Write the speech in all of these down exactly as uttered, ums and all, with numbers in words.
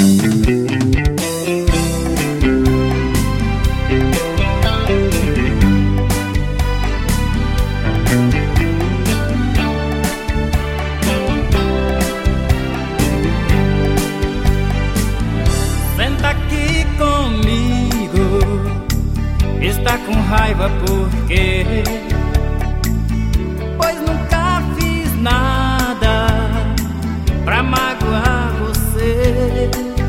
Senta aqui comigo, está com raiva por quê? Pois nunca fiz nada pra magoar você.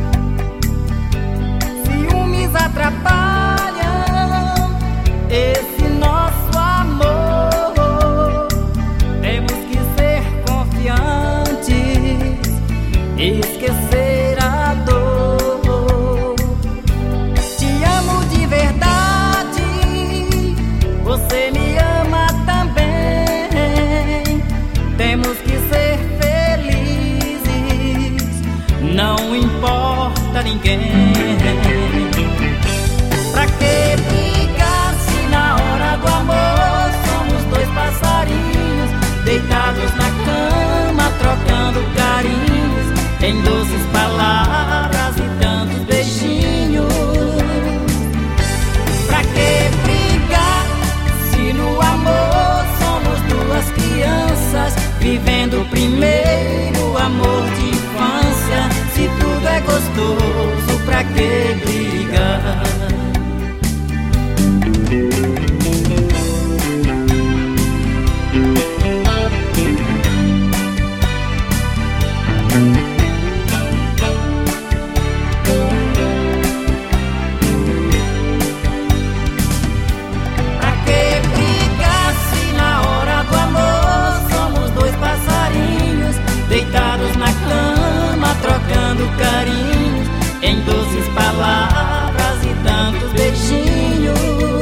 Ciúmes atrapalham esse nosso amor. Temos que ser confiantes e esquecer a dor. Te amo de verdade, você me ama também. Temos que ser felizes, não importa ninguém. Pra que brigar se na hora do amor somos dois passarinhos deitados na cama, trocando carinhos em doces palavras e tantos beijinhos? Pra que brigar se no amor somos duas crianças vivendo o primeiro amor de infância? Se tudo é gostoso, pra que brigar? Pra que brigar se na hora do amor somos dois passarinhos deitados na cama, trocando carinhos em doces palavras e tantos beijinhos?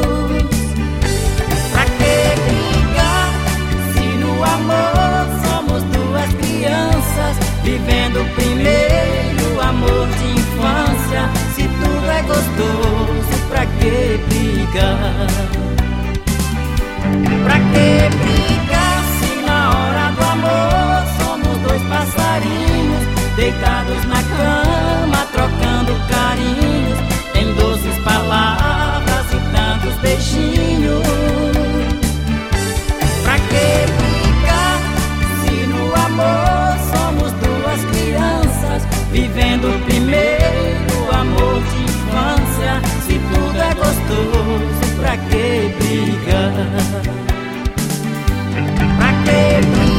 Pra que brigar se no amor somos duas crianças vivendo o primeiro amor de infância? Se tudo é gostoso, pra que brigar? Pra que brigar se na hora do amor somos dois passarinhos deitados na cama, trocando carinhos em doces palavras e tantos beijinhos? Pra que brigar se no amor somos duas crianças vivendo o primeiro amor de infância? Se tudo é gostoso, pra que brigar? Pra que brigar?